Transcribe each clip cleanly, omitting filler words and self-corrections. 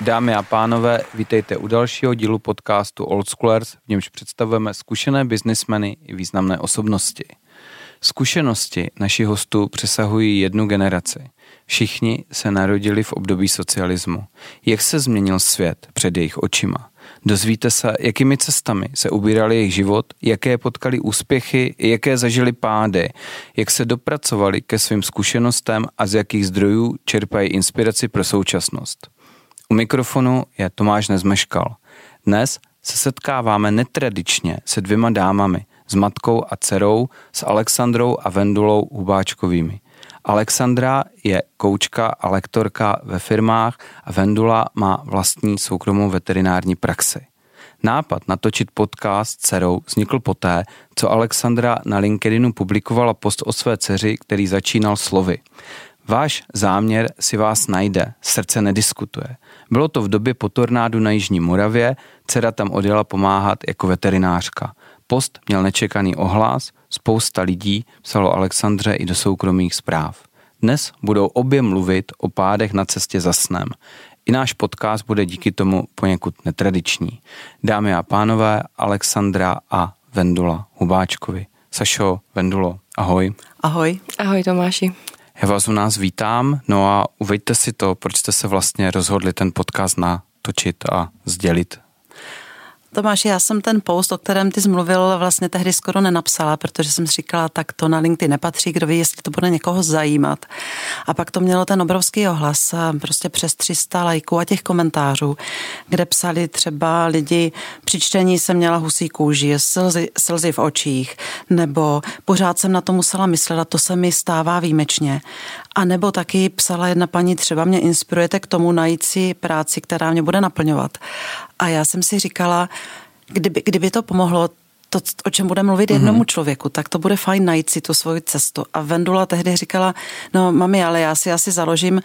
Dámy a pánové, vítejte u dalšího dílu podcastu Old Schoolers, v němž představujeme zkušené biznismeny i významné osobnosti. Zkušenosti našich hostů přesahují jednu generaci. Všichni se narodili v období socialismu. Jak se změnil svět před jejich očima? Dozvíte se, jakými cestami se ubírali jejich život, jaké potkali úspěchy, jaké zažili pády, jak se dopracovali ke svým zkušenostem a z jakých zdrojů čerpají inspiraci pro současnost. U mikrofonu je Tomáš Nezmeškal. Dnes se setkáváme netradičně se dvěma dámami, s matkou a dcerou, s Alexandrou a Vendulou Hubáčkovými. Alexandra je koučka a lektorka ve firmách a Vendula má vlastní soukromou veterinární praxi. Nápad natočit podcast s dcerou vznikl poté, co Alexandra na LinkedInu publikovala post o své dceři, který začínal slovy: váš záměr si vás najde, srdce nediskutuje. Bylo to v době po tornádu na Jižní Moravě, dcera tam odjela pomáhat jako veterinářka. Post měl nečekaný ohlas, spousta lidí psalo Alexandře i do soukromých zpráv. Dnes budou obě mluvit o pádech na cestě za snem. I náš podcast bude díky tomu poněkud netradiční. Dámy a pánové, Alexandra a Vendula Hubáčkovi. Sašo, Vendulo, ahoj. Ahoj. Ahoj Tomáši. Já vás u nás vítám, no a uveďte si to, proč jste se vlastně rozhodli ten podcast natočit a sdělit. Tomáši, já jsem ten post, o kterém ty jsi mluvil, vlastně tehdy skoro nenapsala, protože jsem si říkala, tak to na LinkedIn nepatří, kdo ví, jestli to bude někoho zajímat. A pak to mělo ten obrovský ohlas, prostě přes 300 lajků a těch komentářů, kde psali třeba lidi: při čtení jsem měla husí kůži, slzy v očích, nebo pořád jsem na to musela myslet a to se mi stává výjimečně. A nebo taky psala jedna paní: třeba mě inspirujete k tomu najít si práci, která mě bude naplňovat. A já jsem si říkala, kdyby to pomohlo, to, o čem bude mluvit jednomu člověku, tak to bude fajn najít si tu svoji cestu. A Vendula tehdy říkala: no mami, ale já si asi založím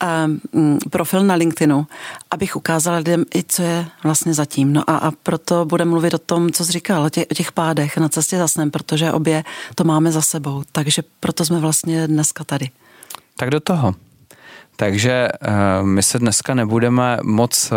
profil na LinkedInu, abych ukázala lidem i co je vlastně zatím. No a proto bude mluvit o tom, co jsi říkal, o těch pádech na cestě za snem, protože obě to máme za sebou. Takže proto jsme vlastně dneska tady. Tak do toho. Takže my se dneska nebudeme moc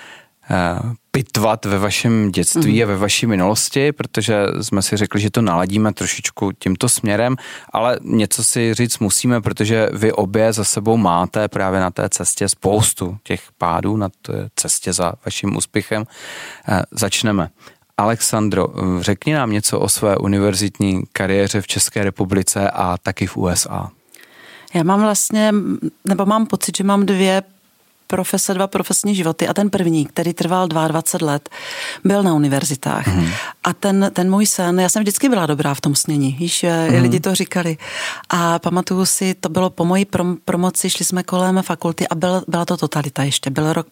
pitvat ve vašem dětství a ve vaší minulosti, protože jsme si řekli, že to naladíme trošičku tímto směrem, ale něco si říct musíme, protože vy obě za sebou máte právě na té cestě spoustu těch pádů, na té cestě za vaším úspěchem. Začneme. Alexandro, řekni nám něco o své univerzitní kariéře v České republice a taky v USA. Já mám pocit, že mám dva profesní životy a ten první, který trval 22 let, byl na univerzitách. A ten můj sen, já jsem vždycky byla dobrá v tom snění, víš, lidi to říkali. A pamatuju si, to bylo po mojí promoci, šli jsme kolem fakulty a byla to totalita ještě, byl rok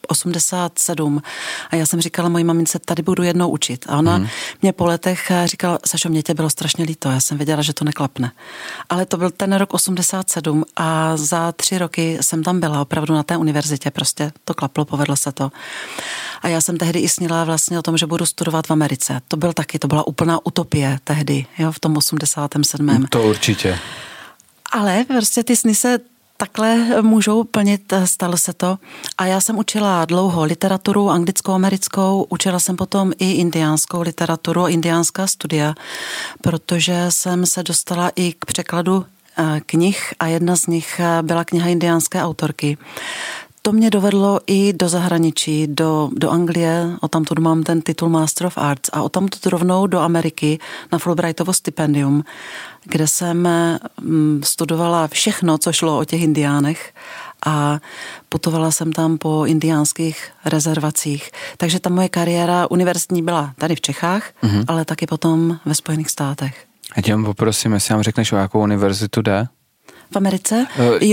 87 a já jsem říkala mojí mamince, tady budu jednou učit. A ona mě po letech říkala: Sašo, mě tě bylo strašně líto, já jsem věděla, že to neklapne. Ale to byl ten rok 87 a za 3 roky jsem tam byla opravdu na té univerzitě, prostě to klaplo, povedlo se to. A já jsem tehdy i snila vlastně o tom, že budu studovat v Americe. To byla úplná utopie tehdy, jo, v tom 87. To určitě. Ale prostě ty sny se takhle můžou plnit, stalo se to. A já jsem učila dlouho literaturu anglickou, americkou, učila jsem potom i indiánskou literaturu a indiánská studia, protože jsem se dostala i k překladu knih a jedna z nich byla kniha indiánské autorky. To mě dovedlo i do zahraničí, do Anglie, odtamtud mám ten titul Master of Arts a odtamtud rovnou do Ameriky na Fulbrightovo stipendium, kde jsem studovala všechno, co šlo o těch indiánech a putovala jsem tam po indiánských rezervacích. Takže ta moje kariéra univerzitní byla tady v Čechách, ale taky potom ve Spojených státech. Já tě poprosím, jestli nám řekneš, o jakou univerzitu jde? V Americe?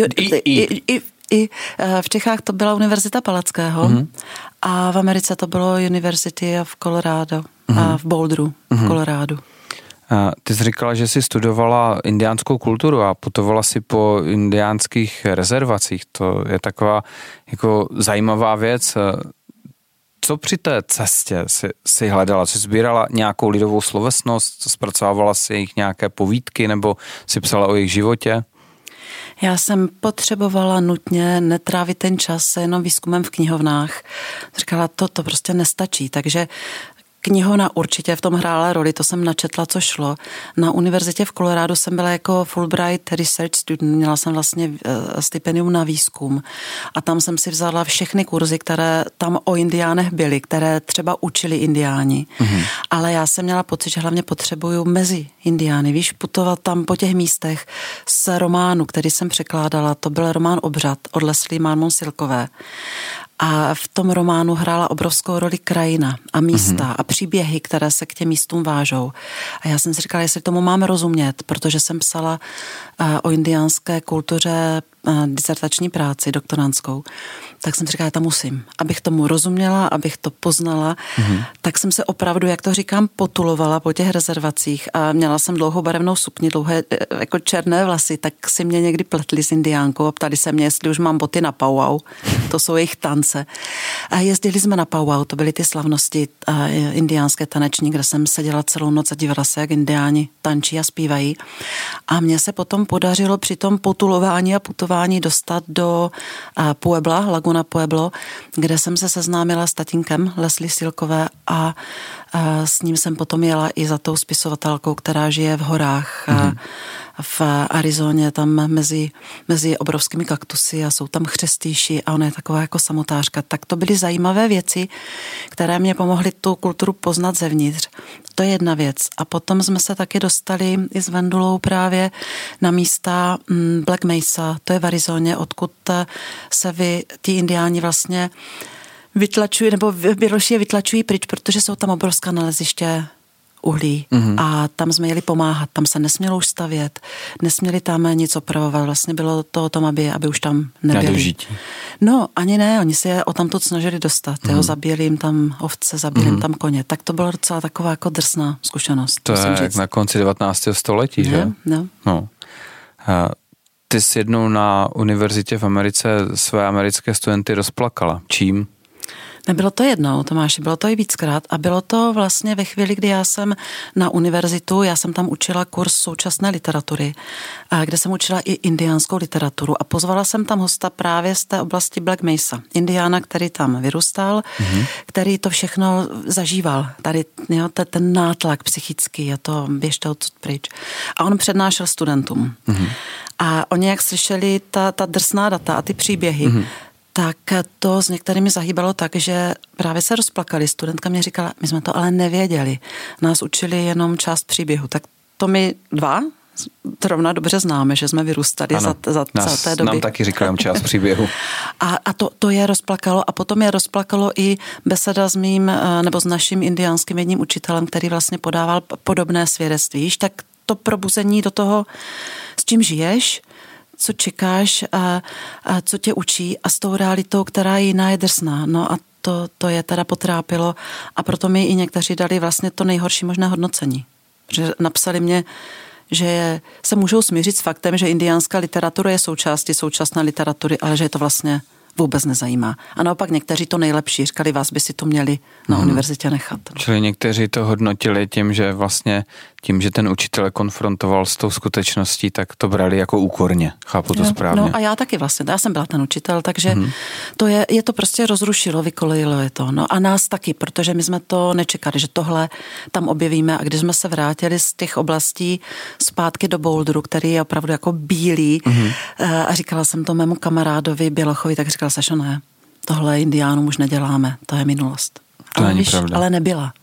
I v Čechách to byla Univerzita Palackého a v Americe to bylo University of Colorado a v Boulderu v Coloradu. Ty jsi říkala, že jsi studovala indiánskou kulturu a putovala si po indiánských rezervacích. To je taková jako zajímavá věc. Co při té cestě si hledala? Jsi sbírala nějakou lidovou slovesnost? Zpracovávala si jejich nějaké povídky nebo si psala o jejich životě? Já jsem potřebovala nutně netrávit ten čas jenom výzkumem v knihovnách. Říkala, to prostě nestačí, takže knihovna určitě v tom hrála roli, to jsem načetla, co šlo. Na univerzitě v Coloradu jsem byla jako Fulbright Research Student, měla jsem vlastně stipendium na výzkum a tam jsem si vzala všechny kurzy, které tam o indiánech byly, které třeba učili indiáni. Ale já jsem měla pocit, že hlavně potřebuju mezi indiány, víš, putovat tam po těch místech z románu, který jsem překládala, to byl román Obřad od Leslie Marmon Silkové. A v tom románu hrála obrovskou roli krajina a místa a příběhy, které se k těm místům vážou. A já jsem si říkala, jestli tomu máme rozumět, protože jsem psala o indiánské kultuře disertační práci doktorantskou, tak jsem říkala, já tam musím. Abych tomu rozuměla, abych to poznala, tak jsem se opravdu, jak to říkám, potulovala po těch rezervacích a měla jsem dlouhou barevnou sukni, dlouhé jako černé vlasy, tak si mě někdy pletli s indiánkou a ptali se mě, jestli už mám boty na powwow, to jsou jejich tance. A jezdili jsme na powwow, to byly ty slavnosti indiánské taneční, kde jsem seděla celou noc a dívala se, jak indiáni tančí a zpívají. A mně se potom podařilo při tom potulování a putování dostat do Puebla, Laguna Pueblo, kde jsem se seznámila s tatínkem Leslie Silkové a s ním jsem potom jela i za tou spisovatelkou, která žije v horách v Arizoně, tam mezi obrovskými kaktusy a jsou tam chřestýši a ona je taková jako samotářka. Tak to byly zajímavé věci, které mě pomohly tu kulturu poznat zevnitř. To je jedna věc. A potom jsme se taky dostali i s Vendulou právě na místa Black Mesa, to je v Arizoně, odkud se ti indiáni vlastně vytlačují, nebo Běloši je vytlačují pryč, protože jsou tam obrovská naleziště uhlí a tam jsme jeli pomáhat, tam se nesmělo už stavět, nesměli tam nic opravovat, vlastně bylo to o tom, aby už tam nebyli. No, ani ne, oni se je o tamtud snažili dostat, zabíjeli jim tam ovce, zabíjeli jim tam koně, tak to byla docela taková jako drsná zkušenost. To je jak na konci 19. století, že? No. Ty jsi jednou na univerzitě v Americe své americké studenty rozplakala. Čím? Nebylo to jednou, Tomáši, bylo to i víckrát a bylo to vlastně ve chvíli, kdy já jsem na univerzitu, já jsem tam učila kurz současné literatury, kde jsem učila i indiánskou literaturu a pozvala jsem tam hosta právě z té oblasti Black Mesa. Indiána, který tam vyrůstal, který to všechno zažíval. Tady ten nátlak psychický a to běžte odsud pryč. A on přednášel studentům. A oni, jak slyšeli ta drsná data a ty příběhy, tak to s některými zahýbalo tak, že právě se rozplakali. Studentka mě říkala, my jsme to ale nevěděli. Nás učili jenom část příběhu. Tak to my dva zrovna dobře známe, že jsme vyrůstali za té doby. Nám taky říkám část příběhu. A to je rozplakalo a potom je rozplakalo i beseda s mým, nebo s naším indiánským jedním učitelem, který vlastně podával podobné svědectví. Víš, tak to probuzení do toho, s čím žiješ, co čekáš a co tě učí a s tou realitou, která je jiná, je drsná. No a to je teda potrápilo a proto mi i někteří dali vlastně to nejhorší možné hodnocení. Že napsali mě, že se můžou smířit s faktem, že indiánská literatura je součástí současné literatury, ale že je to vlastně vůbec nezajímá. A naopak někteří to nejlepší, říkali, vás by si to měli na univerzitě nechat. No. Čili někteří to hodnotili tím, že ten učitel konfrontoval s tou skutečností, tak to brali jako úkorně. Chápu to správně. No a já taky vlastně, já jsem byla ten učitel, takže je to prostě rozrušilo, vykolejilo je to. No a nás taky, protože my jsme to nečekali, že tohle tam objevíme a když jsme se vrátili z těch oblastí zpátky do Boulderu, který je opravdu jako bílý a říkala jsem to mému kamarádovi Bělochovi, tak říkal Sašo, ne, tohle indiánům už neděláme, to je minulost. Ale nebyla.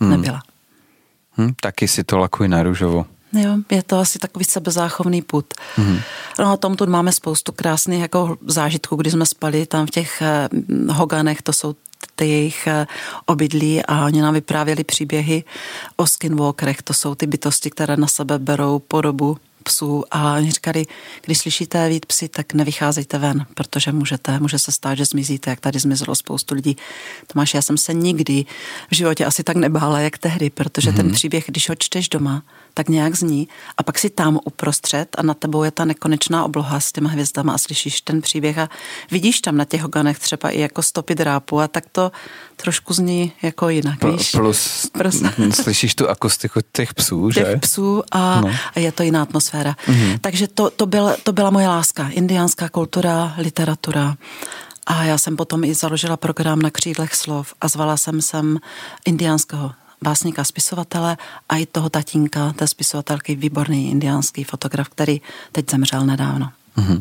Taky si to lakuj na růžovo. Jo, je to asi takový sebezáchovný pud. No a tam tu máme spoustu krásných jako zážitků, kdy jsme spali tam v těch hoganech, to jsou ty jejich obydlí a oni nám vyprávěli příběhy o skinwalkerech, to jsou ty bytosti, které na sebe berou podobu psů a oni říkali, když slyšíte vít psy, tak nevycházejte ven, protože může se stát, že zmizíte, jak tady zmizelo spoustu lidí. Tomáš, já jsem se nikdy v životě asi tak nebála, jak tehdy, protože ten příběh, když ho čteš doma, tak nějak zní a pak si tam uprostřed a nad tebou je ta nekonečná obloha s těma hvězdama a slyšíš ten příběh a vidíš tam na těch hoganech třeba i jako stopy drápu a tak to trošku zní jako jinak, víš? Plus slyšíš tu akustiku těch psů, že? Těch psů a je to jiná atmosféra. atmosféra. Takže to byla moje láska. Indiánská kultura, literatura. A já jsem potom i založila program Na křídlech slov a zvala jsem sem indiánského básníka, spisovatele a i toho tatínka, té spisovatelky, výborný indiánský fotograf, který teď zemřel nedávno.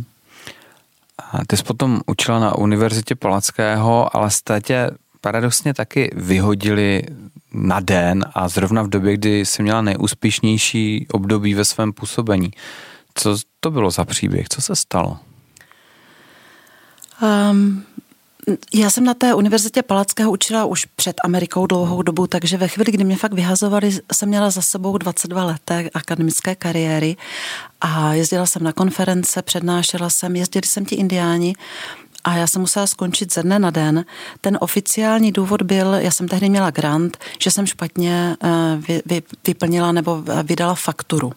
A ty jsi potom učila na Univerzitě Palackého, ale jste tě paradoxně taky vyhodili na den a zrovna v době, kdy jsi měla nejúspěšnější období ve svém působení. Co to bylo za příběh? Co se stalo? Já jsem na té Univerzitě Palackého učila už před Amerikou dlouhou dobu, takže ve chvíli, kdy mě fakt vyhazovali, jsem měla za sebou 22 let akademické kariéry a jezdila jsem na konference, přednášela jsem, jezdili jsem ti indiáni a já jsem musela skončit ze dne na den. Ten oficiální důvod byl, já jsem tehdy měla grant, že jsem špatně vyplnila nebo vydala fakturu.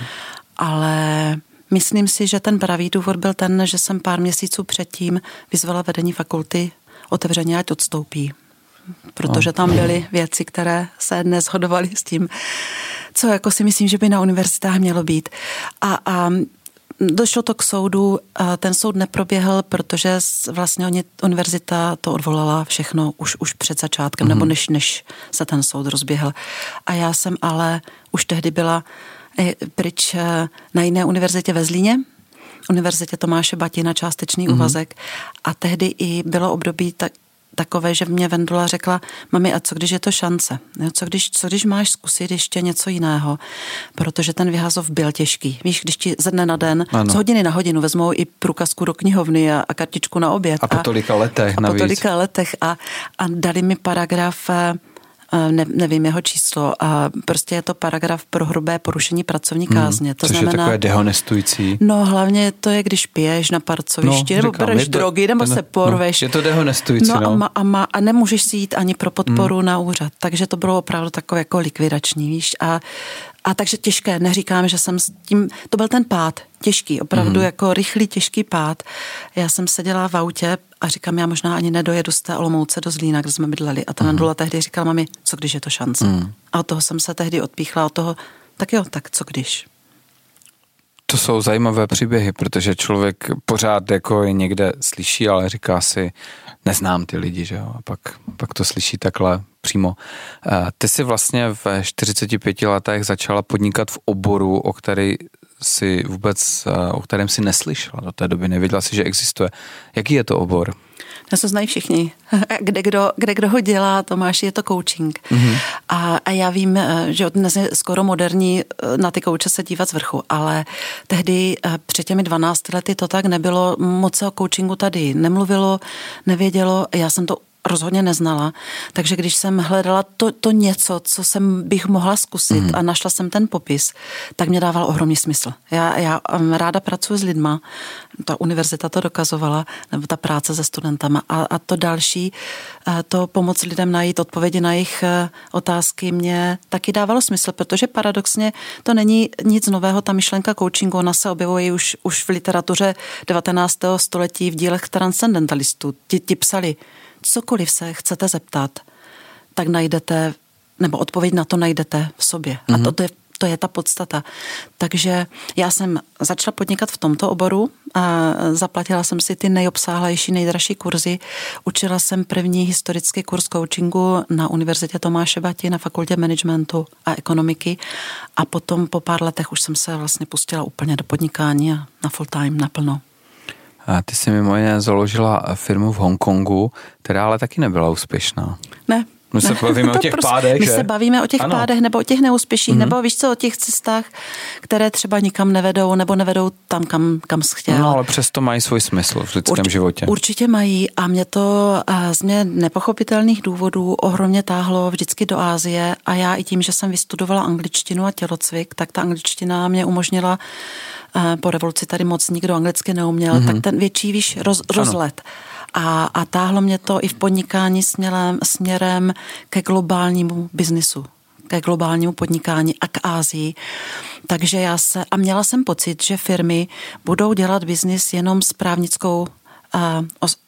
Ale myslím si, že ten pravý důvod byl ten, že jsem pár měsíců předtím vyzvala vedení fakulty otevřeně, ať odstoupí. Protože tam byly věci, které se neshodovaly s tím, co jako si myslím, že by na univerzitách mělo být. A došlo to k soudu, ten soud neproběhl, protože vlastně univerzita to odvolala všechno už před začátkem, nebo než se ten soud rozběhl. A já jsem ale už tehdy byla pryč na jiné univerzitě ve Zlíně, Univerzitě Tomáše Bati na částečný úvazek a tehdy i bylo období takové, že mě Vendula řekla, mami, a co když je to šance? Co když máš zkusit ještě něco jiného? Protože ten vyhazov byl těžký. Víš, když ti ze dne na den, z hodiny na hodinu vezmou i průkazku do knihovny a kartičku na oběd. A po tolika letech navíc. Po tolika letech a dali mi paragraf, nevím jeho číslo, a prostě je to paragraf pro hrubé porušení pracovní kázně. To což znamená, je takové dehonestující. No hlavně to je, když piješ na parcovišti, nebo bereš drogy, nebo se porveš. Je to dehonestující, A nemůžeš si jít ani pro podporu na úřad. Takže to bylo opravdu takové jako likvidační, víš. A takže těžké, neříkám, že jsem s tím, to byl ten pád, těžký, opravdu jako rychlý, těžký pád. Já jsem seděla v autě a říkám, já možná ani nedojedu z té Olomouce do Zlína, kde jsme bydleli. A ta Vendula tehdy říkala, mami, co když je to šance? A od toho jsem se tehdy odpíchla, od toho, tak co když? To jsou zajímavé příběhy, protože člověk pořád jako je někde slyší, ale říká si, neznám ty lidi, že jo, a pak to slyší takhle přímo. Ty jsi vlastně v 45 letech začala podnikat v oboru, o kterém si neslyšela do té doby, nevěděla si, že existuje. Jaký je to obor? Nás to znají všichni. Kde kdo ho dělá, Tomáši, je to coaching. A já vím, že dnes je skoro moderní na ty kouče se dívat z vrchu, ale tehdy před těmi 12 lety to tak nebylo, moc se o coachingu tady nemluvilo, nevědělo, já jsem to rozhodně neznala, takže když jsem hledala to něco, co bych mohla zkusit a našla jsem ten popis, tak mě dával ohromný smysl. Já ráda pracuji s lidma, ta univerzita to dokazovala, nebo ta práce se studentama a to další, to pomoct lidem najít odpovědi na jejich otázky mě taky dávalo smysl, protože paradoxně to není nic nového, ta myšlenka coachingu, ona se objevuje už v literatuře 19. století v dílech transcendentalistů. Ti psali, cokoliv se chcete zeptat, tak najdete, nebo odpověď na to najdete v sobě. A to je ta podstata. Takže já jsem začala podnikat v tomto oboru a zaplatila jsem si ty nejobsáhlejší, nejdražší kurzy. Učila jsem první historický kurz coachingu na Univerzitě Tomáše Bati na fakultě managementu a ekonomiky a potom po pár letech už jsem se vlastně pustila úplně do podnikání a na full time, naplno. A ty jsi mimo jiné založila firmu v Hongkongu, která ale taky nebyla úspěšná. Ne. My se bavíme o těch pádech, My se bavíme o těch pádech, nebo o těch neúspěších, nebo víš co, o těch cestách, které třeba nikam nevedou, nebo nevedou tam, kam jsi chtěl. No, ale přesto mají svůj smysl v lidském životě. Určitě mají a mě to z mě nepochopitelných důvodů ohromně táhlo vždycky do Asie a já i tím, že jsem vystudovala angličtinu a tělocvik, tak ta angličtina mě umožnila, po revoluci tady moc nikdo anglicky neuměl, tak ten větší rozlet. A táhlo mě to i v podnikání směrem ke globálnímu biznisu, ke globálnímu podnikání a k Asii. Takže měla jsem pocit, že firmy budou dělat biznis jenom s právnickou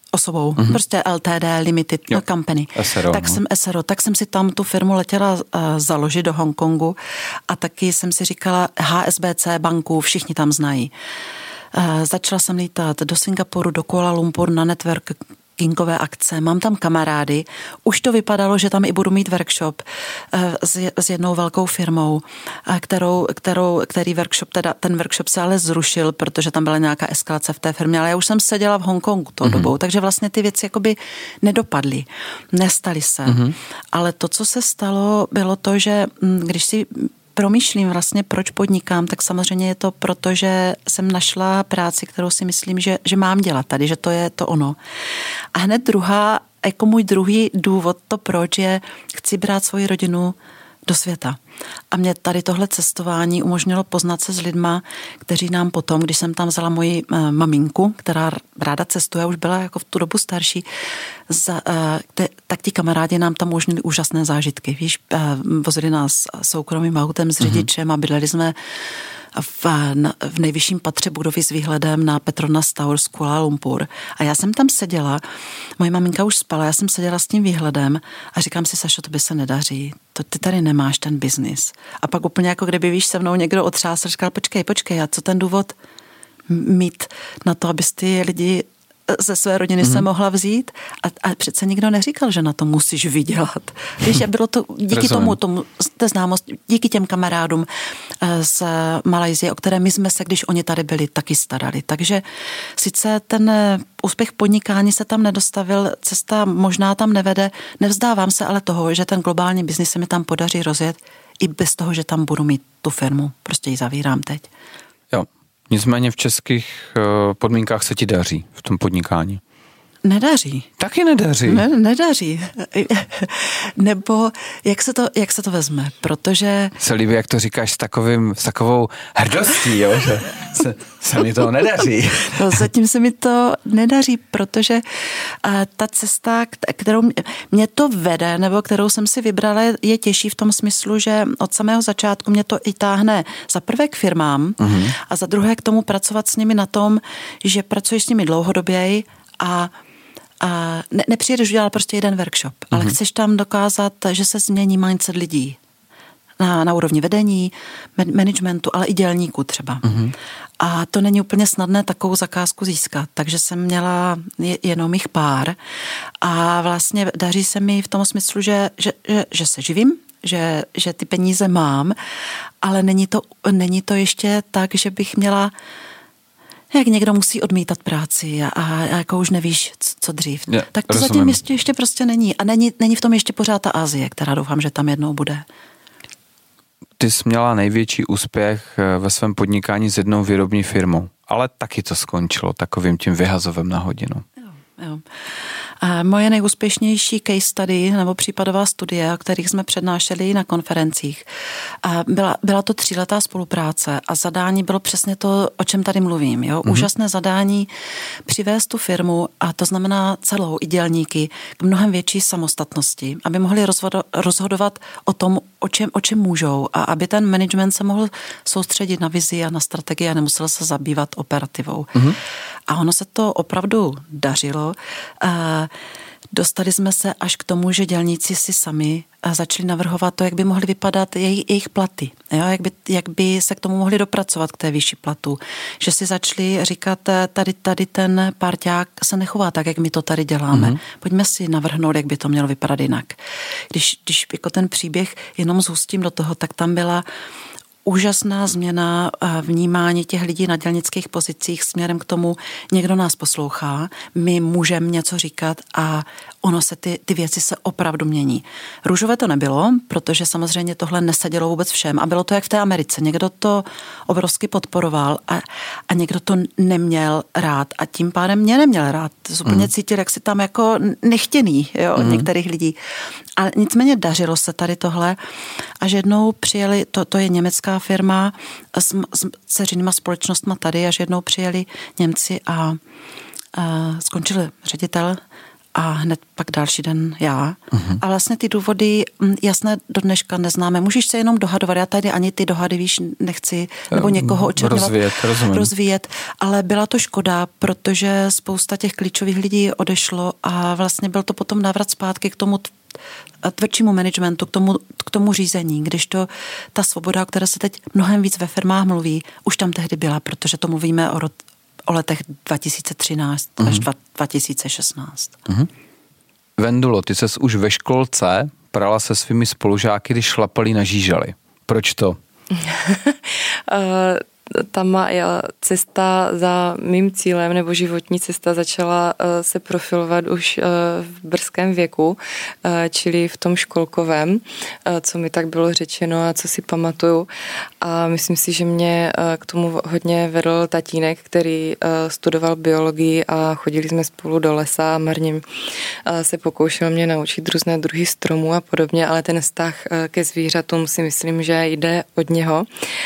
osobou, prostě LTD, Limited Company. SRO, tak jsem SRO, tak jsem si tam tu firmu letěla založit do Hongkongu a taky jsem si říkala HSBC banku, všichni tam znají. Začala jsem lítat do Singapuru, do Kuala Lumpur na networkingové akce, mám tam kamarády, už to vypadalo, že tam i budu mít workshop s jednou velkou firmou, který workshop, teda ten workshop se ale zrušil, protože tam byla nějaká eskalace v té firmě, ale já už jsem seděla v Hongkongu tou dobou, takže vlastně ty věci jakoby nedopadly, nestaly se. Ale to, co se stalo, bylo to, že když si promýšlím vlastně, proč podnikám, tak samozřejmě je to proto, že jsem našla práci, kterou si myslím, že mám dělat tady, že to je to ono. A hned jako můj druhý důvod, to proč je, chci brát svoji rodinu do světa. A mě tady tohle cestování umožnilo poznat se s lidma, kteří nám potom, když jsem tam vzala moji maminku, která ráda cestuje, už byla jako v tu dobu starší, tak ti kamarádi nám tam umožnili úžasné zážitky. Víš, vozili nás soukromým autem s řidičem a bydleli jsme v nejvyšším patře budovy s výhledem na Petronas Tower z Kuala Lumpur. A já jsem tam seděla, moje maminka už spala, já jsem seděla s tím výhledem a říkám si, Sašo, to by se nedaří, ty tady nemáš ten biznis. A pak úplně jako kdyby, víš, se mnou někdo otřásl, říkal, počkej, a co ten důvod mít na to, abys ty lidi ze své rodiny se mohla vzít a přece nikdo neříkal, že na to musíš vydělat. Víš, a bylo to díky tomu té známost, díky těm kamarádům z Malajsie, o které my jsme se, když oni tady byli, taky starali. Takže sice ten úspěch podnikání se tam nedostavil, cesta možná tam nevede, nevzdávám se ale toho, že ten globální biznis se mi tam podaří rozjet i bez toho, že tam budu mít tu firmu. Prostě ji zavírám teď. Jo. Nicméně v českých podmínkách se ti daří v tom podnikání. Nedaří. Taky nedaří. Nedaří. Nebo jak se to vezme, protože... Se líbí, jak to říkáš s takovou hrdostí, jo, že se mi to nedaří. No, zatím se mi to nedaří, protože ta cesta, kterou mě to vede, nebo kterou jsem si vybrala, je těžší v tom smyslu, že od samého začátku mě to i táhne za prvé k firmám a za druhé k tomu pracovat s nimi na tom, že pracuješ s nimi dlouhodoběji a nepřijedeš udělat prostě jeden workshop, ale chceš tam dokázat, že se změní mindset lidí na úrovni vedení, managementu, ale i dělníků třeba. A to není úplně snadné takovou zakázku získat, takže jsem měla jenom jich pár a vlastně daří se mi v tom smyslu, že se živím, že ty peníze mám, ale není to ještě tak, že bych měla jak někdo musí odmítat práci a jako už nevíš, co dřív. Tak to zatím ještě prostě není. A není v tom ještě pořád ta Asie, která doufám, že tam jednou bude. Ty jsi měla největší úspěch ve svém podnikání s jednou výrobní firmou, ale taky to skončilo takovým tím vyhazovem na hodinu. Jo. A moje nejúspěšnější case study nebo případová studie, o kterých jsme přednášeli na konferencích, byla to 3letá spolupráce a zadání bylo přesně to, o čem tady mluvím. Jo? Úžasné zadání přivést tu firmu, a to znamená celou i dělníky, k mnohem větší samostatnosti, aby mohli rozhodovat o tom, o čem můžou a aby ten management se mohl soustředit na vizi a na strategii a nemusel se zabývat operativou. A ono se to opravdu dařilo. Dostali jsme se až k tomu, že dělníci si sami začali navrhovat to, jak by mohly vypadat jejich platy. Jo? Jak by se k tomu mohli dopracovat, k té výši platu. Že si začali říkat, tady ten parťák se nechová tak, jak my to tady děláme. Pojďme si navrhnout, jak by to mělo vypadat jinak. Když jako ten příběh jenom zhustím do toho, tak tam byla úžasná změna vnímání těch lidí na dělnických pozicích směrem k tomu, někdo nás poslouchá, my můžeme něco říkat a ono se ty věci se opravdu mění. Růžové to nebylo, protože samozřejmě tohle nesedělo vůbec všem a bylo to jak v té Americe. Někdo to obrovsky podporoval a někdo to neměl rád a tím pádem mě neměl rád. Úplně cítil, jak si tam jako nechtěný, jo, od některých lidí. Ale nicméně dařilo se tady tohle a že jednou přijeli, to je německá firma s dceřinýma společnostma tady, až jednou přijeli Němci a skončil ředitel a hned pak další den já. A vlastně ty důvody jasné do dneška neznáme. Můžeš se jenom dohadovat. Já tady ani ty dohady, víš, nechci nebo někoho očerňovat, rozvíjet. Ale byla to škoda, protože spousta těch klíčových lidí odešlo a vlastně byl to potom návrat zpátky k tomu tvrdšímu managementu, k tomu řízení, když to ta svoboda, o které se teď mnohem víc ve firmách mluví, už tam tehdy byla, protože to mluvíme o letech 2013 až 2016. Vendulo, ty ses už ve školce prala se svými spolužáky, když šlapali na žížaly. Proč to? Ta má cesta za mým cílem, nebo životní cesta začala se profilovat už v brzkém věku, čili v tom školkovém, co mi tak bylo řečeno a co si pamatuju. A myslím si, že mě k tomu hodně vedl tatínek, který studoval biologii a chodili jsme spolu do lesa a marně se pokoušel mě naučit různé druhy stromů a podobně, ale ten vztah ke zvířatům si myslím, že jde od něho.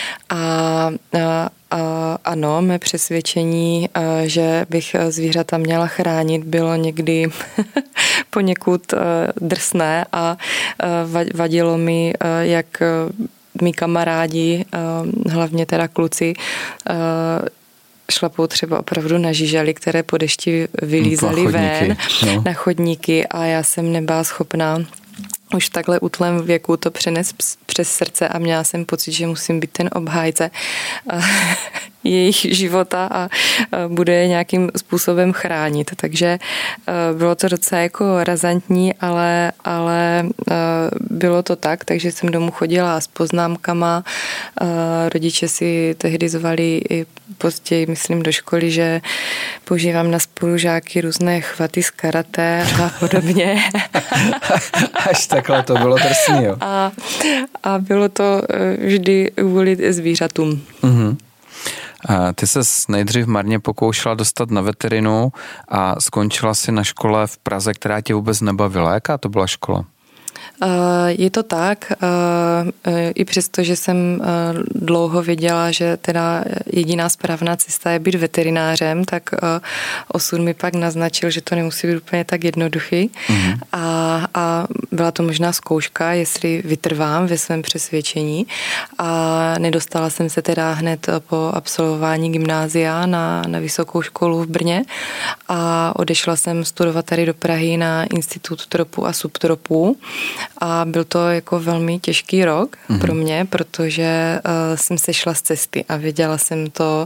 Ano, mé přesvědčení, že bych zvířata měla chránit, bylo někdy poněkud drsné a vadilo mi, jak mý kamarádi, hlavně teda kluci, šlapou třeba opravdu na žížaly, které po dešti vylízaly ven na chodníky a já jsem nebyla schopná už v takhle útlém věku to přenes přes srdce a měla jsem pocit, že musím být ten obhájce jejich života a bude je nějakým způsobem chránit. Takže bylo to docela jako razantní, ale bylo to tak, takže jsem domů chodila s poznámkama. Rodiče si tehdy zvali i později, myslím, do školy, že používám na spolužáky různé chvaty z karate a podobně. Až takhle to bylo drsný, jo. A bylo to vždy kvůli zvířatům. Ty ses nejdřív marně pokoušela dostat na veterinu a skončila si na škole v Praze, která tě vůbec nebavila. Jaká to byla škola? Je to tak, i přesto, že jsem dlouho věděla, že teda jediná správná cesta je být veterinářem, tak osud mi pak naznačil, že to nemusí být úplně tak jednoduchý. A byla to možná zkouška, jestli vytrvám ve svém přesvědčení a nedostala jsem se teda hned po absolvování gymnázia na vysokou školu v Brně a odešla jsem studovat tady do Prahy na Institut tropů a subtropů. A byl to jako velmi těžký rok pro mě, protože jsem sešla z cesty a věděla jsem to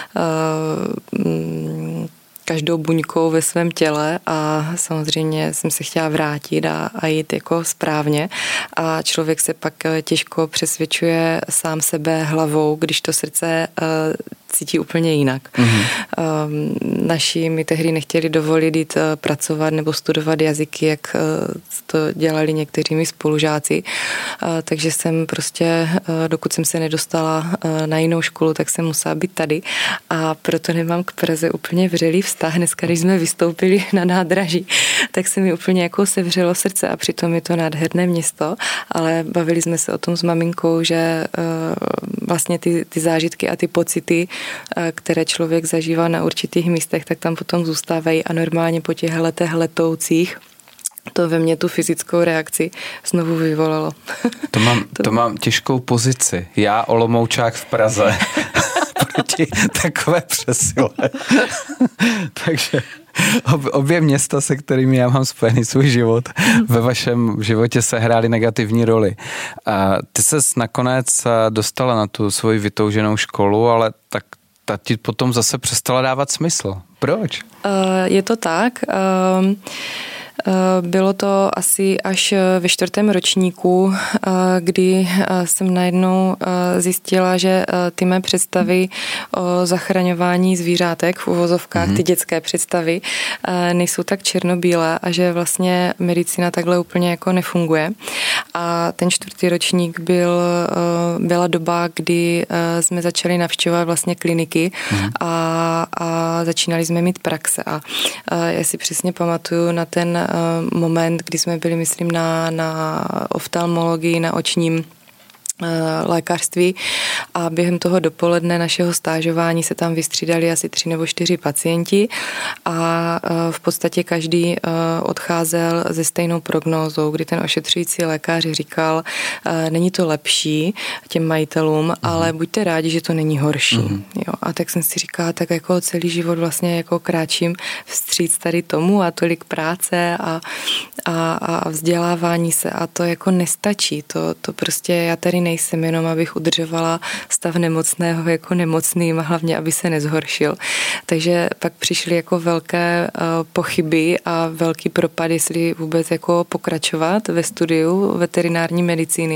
každou buňkou ve svém těle a samozřejmě jsem se chtěla vrátit a jít jako správně a člověk se pak těžko přesvědčuje sám sebe hlavou, když to srdce cítí úplně jinak. Naši mi tehdy nechtěli dovolit jít pracovat nebo studovat jazyky, jak to dělali někteří mi spolužáci, takže jsem prostě, dokud jsem se nedostala na jinou školu, tak jsem musela být tady a proto nemám k Praze úplně vřelý vztah. Dneska, když jsme vystoupili na nádraží, tak se mi úplně jako sevřelo srdce a přitom je to nádherné město, ale bavili jsme se o tom s maminkou, že vlastně ty zážitky a ty pocity, které člověk zažívá na určitých místech, tak tam potom zůstávají a normálně po těch letech letoucích to ve mně tu fyzickou reakci znovu vyvolalo. To mám těžkou pozici. Já, Olomoučák v Praze, proti takové přesile. Takže obě města, se kterými já mám spojený svůj život, ve vašem životě sehrály negativní roli. Ty ses nakonec dostala na tu svoji vytouženou školu, ale tak ta ti potom zase přestala dávat smysl. Proč? Je to tak. Bylo to asi až ve 4. ročníku, kdy jsem najednou zjistila, že ty mé představy o zachraňování zvířátek v uvozovkách, ty dětské představy, nejsou tak černobílé a že vlastně medicína takhle úplně jako nefunguje. A ten 4. ročník byla doba, kdy jsme začali navštěvovat vlastně kliniky a začínali jsme mít praxe. A já si přesně pamatuju na ten moment, kdy jsme byli, myslím, na oftalmologii, na očním lékařství a během toho dopoledne našeho stážování se tam vystřídali asi 3 nebo 4 pacienti a a v podstatě každý odcházel se stejnou prognózou, kdy ten ošetřující lékař říkal, není to lepší těm majitelům, ale buďte rádi, že to není horší. Jo, a tak jsem si říkala, tak jako celý život vlastně jako kráčím vstříc tady tomu a tolik práce a vzdělávání se a to jako nestačí. To prostě já tady nejsem jenom, abych udržovala stav nemocného jako nemocným a hlavně, aby se nezhoršil. Takže pak přišly jako velké pochyby a velký propad, jestli vůbec jako pokračovat ve studiu veterinární medicíny.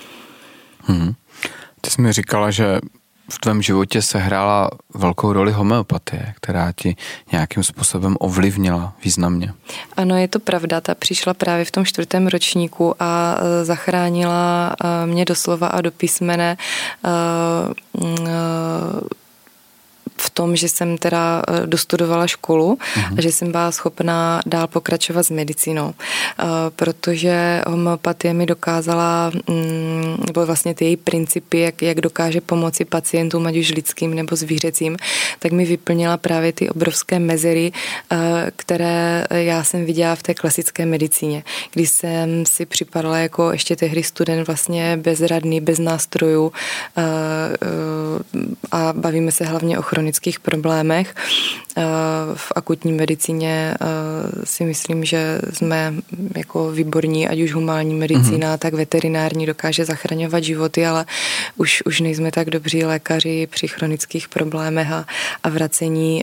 Ty jsi mi říkala, že v tvém životě se hrála velkou roli homeopatie, která ti nějakým způsobem ovlivnila významně. Ano, je to pravda. Ta přišla právě v tom 4. ročníku a zachránila mě doslova a do písmene v tom, že jsem teda dostudovala školu a že jsem byla schopná dál pokračovat s medicínou. Protože homeopatie mi dokázala, nebo vlastně ty její principy, jak dokáže pomoci pacientům, ať už lidským nebo zvířecím, tak mi vyplnila právě ty obrovské mezery, které já jsem viděla v té klasické medicíně. Když jsem si připadala jako ještě tehdy student vlastně bezradný, bez nástrojů a bavíme se hlavně o chronických problémech. V akutní medicíně si myslím, že jsme jako výborní, ať už humánní medicína, tak veterinární dokáže zachraňovat životy, ale už nejsme tak dobří lékaři při chronických problémech a vracení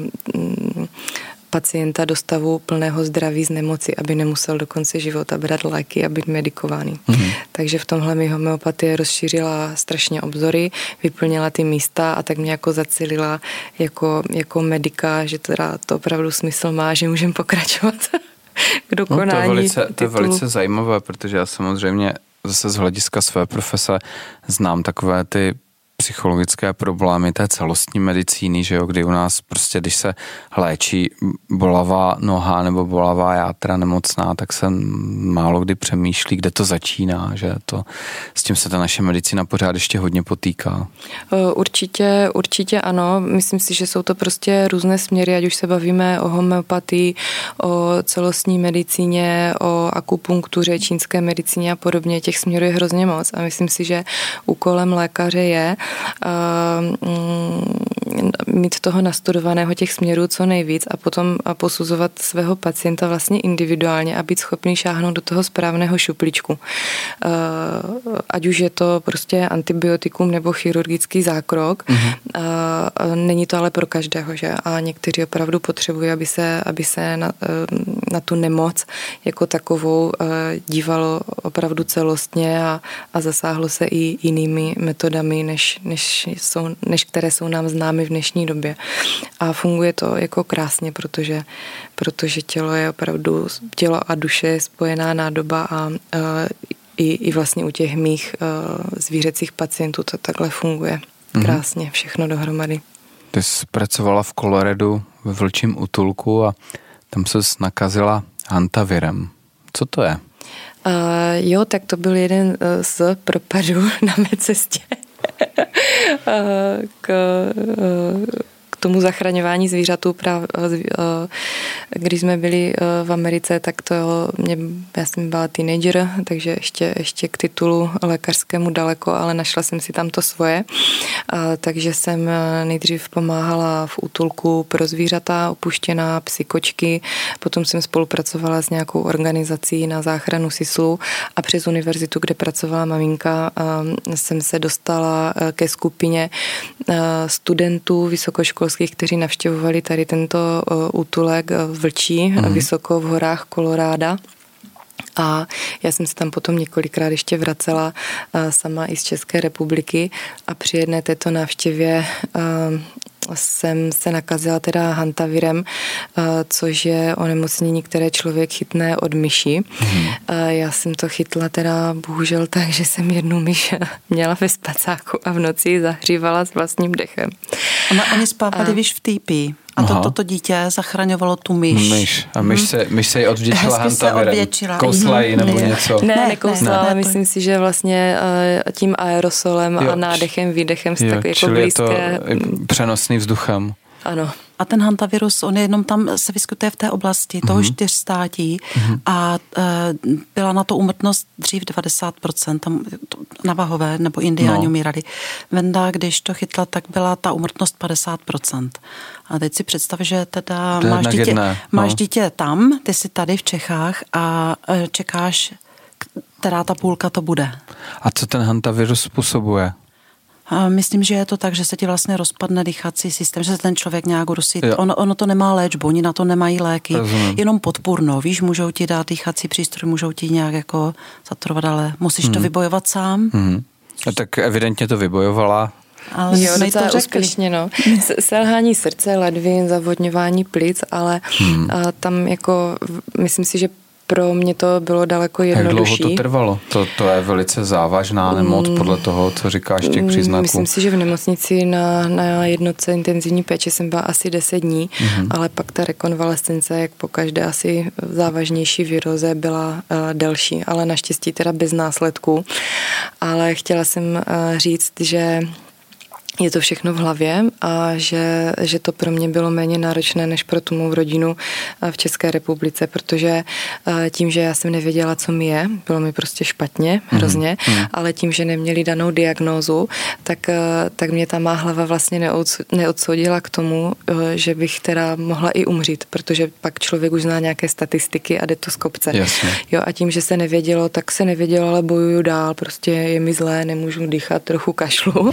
pacienta do stavu plného zdraví z nemoci, aby nemusel do konce života brát léky a být medikovaný. Takže v tomhle mi homeopatie rozšířila strašně obzory, vyplnila ty místa a tak mě jako zacelila jako medika, že teda to opravdu smysl má, že můžeme pokračovat k dokonání to je velice zajímavé, protože já samozřejmě zase z hlediska své profese znám takové ty psychologické problémy té celostní medicíny, že jo, kdy u nás prostě, když se léčí bolavá noha nebo bolavá játra nemocná, tak se málo kdy přemýšlí, kde to začíná, že to, s tím se ta naše medicína pořád ještě hodně potýká. Určitě ano. Myslím si, že jsou to prostě různé směry, ať už se bavíme o homeopatii, o celostní medicíně, o akupunktuře, čínské medicíně a podobně. Těch směrů je hrozně moc a myslím si, že úkolem lékaře je mít toho nastudovaného těch směrů co nejvíc a potom posuzovat svého pacienta vlastně individuálně a být schopný šáhnout do toho správného šuplíčku. Ať už je to prostě antibiotikum nebo chirurgický zákrok. Není to ale pro každého, že? A někteří opravdu potřebují, aby se na tu nemoc jako takovou dívalo opravdu celostně a zasáhlo se i jinými metodami, než které jsou nám známy v dnešní době. A funguje to jako krásně, protože tělo je opravdu, tělo a duše je spojená nádoba a i vlastně u těch mých zvířecích pacientů to takhle funguje. Krásně, všechno dohromady. Ty jsi pracovala v Coloredu ve vlčím útulku a tam ses nakazila hantavirem. Co to je? Jo, tak to byl jeden z propadů na mé cestě k tomu zachraňování zvířatů. Když jsme byli v Americe, tak já jsem byla teenager, takže ještě k titulu lékařskému daleko, ale našla jsem si tam to svoje. Takže jsem nejdřív pomáhala v útulku pro zvířata, opuštěná, psy, kočky. Potom jsem spolupracovala s nějakou organizací na záchranu sislu a přes univerzitu, kde pracovala maminka, jsem se dostala ke skupině studentů vysokoškolských, kteří navštěvovali tady tento útulek vlčí, vysoko v horách Koloráda. A já jsem se tam potom několikrát ještě vracela sama i z České republiky a při jedné této návštěvě jsem se nakazila teda hantavirem, což je onemocnění, které člověk chytne od myši. Já jsem to chytla teda bohužel tak, že jsem jednu myš měla ve spacáku a v noci ji zahřívala s vlastním dechem. Oni spávali, víš, v týpí. A toto dítě zachraňovalo tu myš. A myš se jí odvděčila hantavirem. Kousla jí nebo něco? Ne, nekousla, ale myslím si, že vlastně tím aerosolem a nádechem, výdechem se tak jako čili blízké. Je to přenosný vzduchem. Ano. A ten hantavirus, on jenom tam se vyskytuje v té oblasti toho 400 a byla na to úmrtnost dřív 90%, tam Navahové nebo indiáni umírali. Venda, když to chytla, tak byla ta úmrtnost 50%. A teď si představ, že teda máš dítě tam, ty jsi tady v Čechách a čekáš, která ta půlka to bude. A co ten hantavirus způsobuje? Myslím, že je to tak, že se ti vlastně rozpadne dýchací systém, že se ten člověk nějak udusí. Ono to nemá léčbu, oni na to nemají léky. Rozumím. Jenom podpůrnou, víš, můžou ti dát dýchací přístroj, můžou ti nějak jako saturovat, ale musíš to vybojovat sám. A tak evidentně to vybojovala. Ale jo, docela úspěšně, no. Selhání srdce, ledvin, zavodňování plic, ale tam jako, myslím si, že pro mě to bylo daleko jednodušší. Jak dlouho to trvalo? To je velice závažná nemoc podle toho, co říkáš těch příznaků. Myslím si, že v nemocnici na jednotce intenzivní péče jsem byla asi 10 dní, ale pak ta rekonvalescence, jak po každé asi závažnější viróze, byla delší, ale naštěstí teda bez následků. Ale chtěla jsem říct, že je to všechno v hlavě a že to pro mě bylo méně náročné než pro tu mou rodinu v České republice, protože tím, že já jsem nevěděla, co mi je, bylo mi prostě špatně, hrozně, ale tím, že neměli danou diagnózu, tak mě ta má hlava vlastně neodsoudila k tomu, že bych teda mohla i umřít, protože pak člověk už zná nějaké statistiky a jde to z kopce. Jasně. Jo, a tím, že se nevědělo, tak se nevědělo, ale bojuju dál, prostě je mi zlé, nemůžu dýchat, trochu kašlu,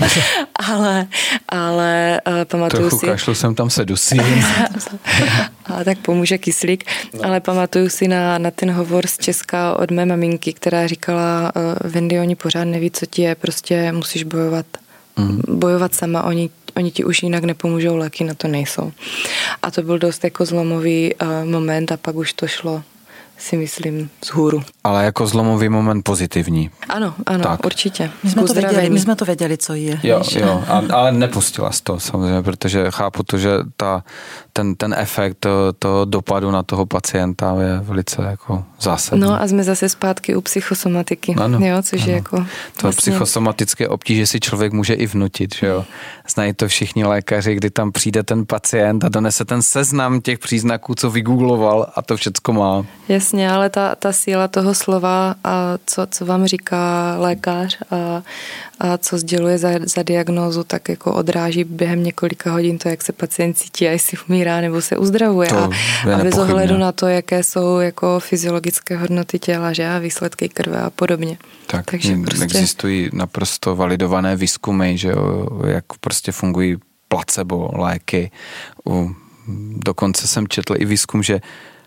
ale pamatuju si... Trochu kašlu jsem tam se dusí. A tak pomůže kyslík, ale pamatuju si na ten hovor z Česka od mé maminky, která říkala, Wendy, oni pořád neví, co ti je, prostě musíš bojovat sama, oni ti už jinak nepomůžou, léky na to nejsou. A to byl dost jako zlomový moment a pak už to šlo, si myslím, vzhůru. Ale jako zlomový moment pozitivní. Ano, tak. Určitě. My jsme to věděli, co je. Jo, ale nepustila jsi to samozřejmě, protože chápu to, že ten efekt toho dopadu na toho pacienta je velice jako zásadní. No a jsme zase zpátky u psychosomatiky, což je jako... To vlastně... psychosomatické obtíže si člověk může i vnutit, že jo. Znají to všichni lékaři, kdy tam přijde ten pacient a donese ten seznam těch příznaků, co vygoogloval a to všecko má. Jasně, ale ta síla toho slova a co vám říká lékař a co sděluje za diagnózu, tak jako odráží během několika hodin to, jak se pacient cítí a jestli umírá nebo se uzdravuje. A bez ohledu na to, jaké jsou jako fyziologické hodnoty těla, že a výsledky krve a podobně. Takže prostě... Existují naprosto validované výzkumy, že jo, jak prostě fungují placebo léky. Dokonce jsem četl i výzkum, že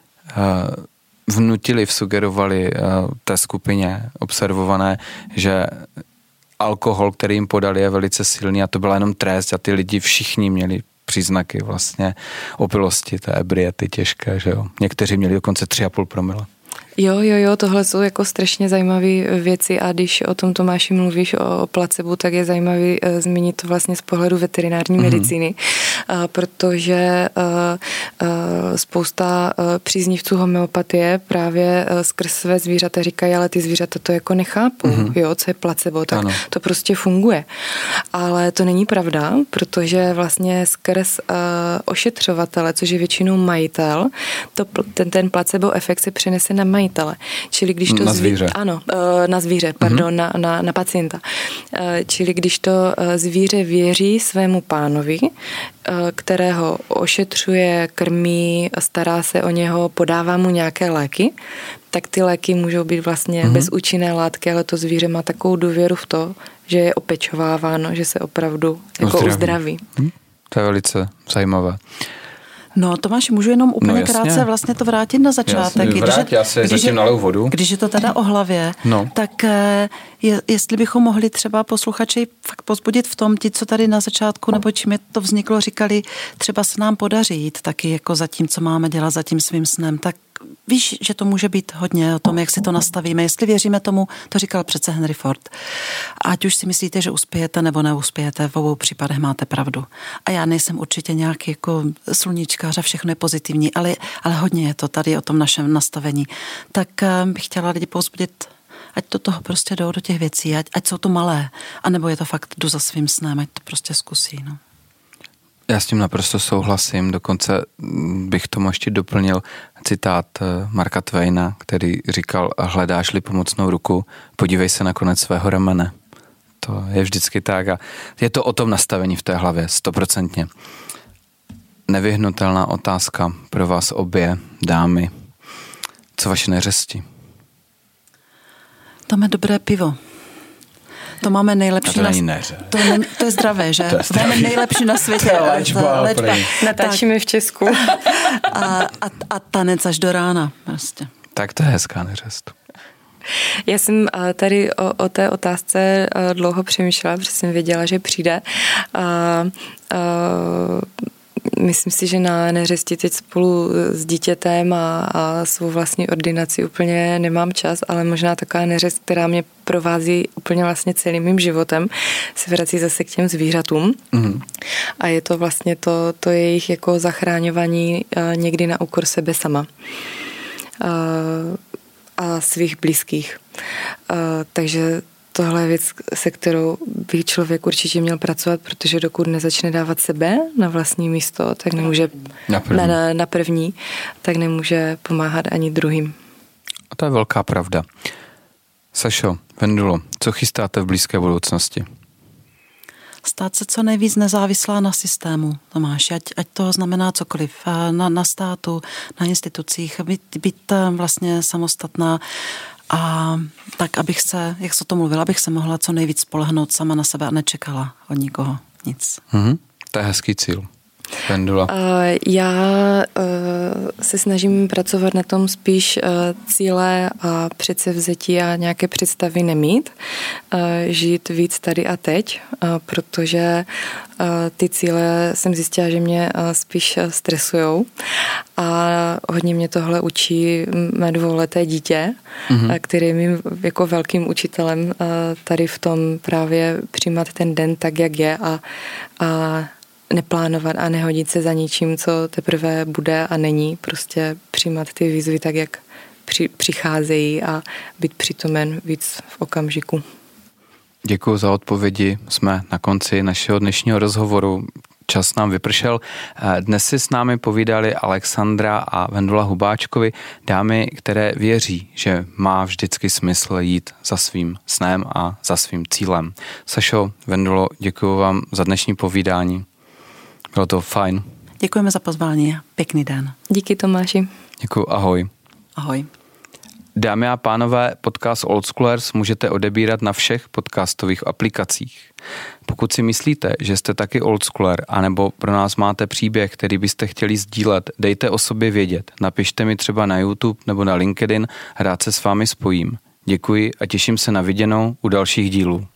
sugerovali té skupině observované, že alkohol, který jim podali, je velice silný a to byla jenom trest a ty lidi všichni měli příznaky vlastně opilosti, té ebriety těžké, že jo. Někteří měli dokonce 3,5 promile. Jo, tohle jsou jako strašně zajímavé věci a když o tom, Tomáši, mluvíš o placebu, tak je zajímavý zmínit to vlastně z pohledu veterinární medicíny, protože spousta příznivců homeopatie právě skrz své zvířata říkají, ale ty zvířata to jako nechápou, co je placebo, tak to prostě funguje. Ale to není pravda, protože vlastně skrz ošetřovatele, což je většinou majitel, ten placebo efekt se přenese na majitele. Čili když to na zvíře. Na zvíře, pardon, na pacienta. Čili když to zvíře věří svému pánovi, kterého ošetřuje, krmí, stará se o něho, podává mu nějaké léky, tak ty léky můžou být vlastně bezúčinné látky, ale to zvíře má takovou důvěru v to, že je opečováváno, že se opravdu jako uzdraví. To je velice zajímavé. No, Tomáši, můžu jenom úplně krátce vlastně to vrátit na začátek. Já si zatím naliju vodu. Když je to teda o hlavě, tak jestli bychom mohli třeba posluchači fakt pozbudit v tom, ti, co tady na začátku, nebo čím je to vzniklo, říkali, třeba se nám podaří jít taky jako za tím, co máme dělat, za tím svým snem, tak víš, že to může být hodně o tom, jak si to nastavíme. Jestli věříme tomu, to říkal přece Henry Ford. Ať už si myslíte, že uspějete nebo neuspějete, v obou případech máte pravdu. A já nejsem určitě nějaký jako sluníčkář a všechno je pozitivní, ale hodně je to tady o tom našem nastavení. Tak bych chtěla lidi povzbudit, ať do toho prostě jdou do těch věcí, ať jsou to malé, anebo je to fakt jdu za svým snem, ať to prostě zkusí. No. Já s tím naprosto souhlasím, dokonce bych tomu ještě doplnil citát Marka Twaina, který říkal: hledáš-li pomocnou ruku, podívej se na konec svého ramene. To je vždycky tak a je to o tom nastavení v té hlavě, 100%. Nevyhnutelná otázka pro vás obě, dámy. Co vaše neřesti? To máme dobré pivo. To máme nejlepší to je zdravé, že? To máme nejlepší na světě. Léčba. Natáčíme v Česku. A tanec až do rána. Prostě. Tak to je hezká neřest. Já jsem tady o té otázce dlouho přemýšlela, protože jsem věděla, že přijde. Myslím si, že na neřesti teď spolu s dítětem a svou vlastní ordinaci úplně nemám čas, ale možná taková neřest, která mě provází úplně vlastně celým mým životem, se vrací zase k těm zvířatům. Mm. A je to vlastně to jejich jako zachráňování někdy na úkor sebe sama. A svých blízkých. Takže tohle je věc, se kterou by člověk určitě měl pracovat, protože dokud nezačne dávat sebe na vlastní místo, tak nemůže na první, tak nemůže pomáhat ani druhým. A to je velká pravda. Sašo, Vendulo, co chystáte v blízké budoucnosti? Stát se co nejvíc nezávislá na systému, Tomáš, ať to znamená cokoliv, na státu, na institucích, být vlastně samostatná a tak, abych se, jak se to mluvila, abych se mohla co nejvíc spolehnout sama na sebe a nečekala od nikoho nic. To je hezký cíl. Vendula. Já se snažím pracovat na tom spíš cíle a předsevzetí a nějaké představy nemít. Žít víc tady a teď, protože ty cíle jsem zjistila, že mě spíš stresujou a hodně mě tohle učí mé 2leté dítě, který je mým jako velkým učitelem tady v tom právě přijímat ten den tak, jak je a neplánovat a nehodit se za ničím, co teprve bude a není. Prostě přijímat ty výzvy tak, jak přicházejí a být přítomen víc v okamžiku. Děkuji za odpovědi. Jsme na konci našeho dnešního rozhovoru. Čas nám vypršel. Dnes si s námi povídali Alexandra a Vendula Hubáčkovi, dámy, které věří, že má vždycky smysl jít za svým snem a za svým cílem. Sašo, Vendulo, děkuji vám za dnešní povídání. Bylo to fajn. Děkujeme za pozvání. Pěkný den. Díky, Tomáši. Děkuji, ahoj. Ahoj. Dámy a pánové, podcast Old Schoolers můžete odebírat na všech podcastových aplikacích. Pokud si myslíte, že jste taky old schooler, anebo pro nás máte příběh, který byste chtěli sdílet, dejte o sobě vědět. Napište mi třeba na YouTube nebo na LinkedIn, rád se s vámi spojím. Děkuji a těším se na viděnou u dalších dílů.